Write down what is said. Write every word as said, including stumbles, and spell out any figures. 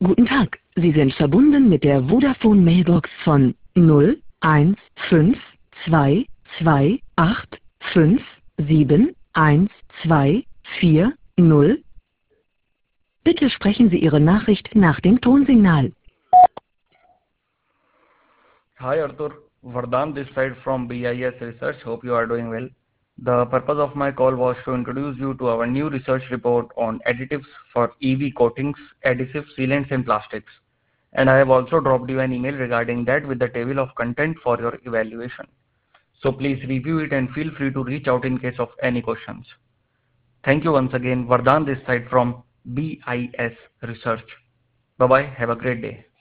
Guten Tag, Sie sind verbunden mit der Vodafone Mailbox von null eins fünf zwei zwei acht fünf sieben eins zwei vier null. Bitte sprechen Sie Ihre Nachricht nach dem Tonsignal. Hi Arthur, Vardhan this side from B I S Research. Hope you are doing well. The purpose of my call was to introduce you to our new research report on additives for E V coatings, adhesives, sealants and plastics. And I have also dropped you an email regarding that with the table of content for your evaluation. So please review it and feel free to reach out in case of any questions. Thank you once again, Vardhan this side from B I S Research. Bye bye, have a great day.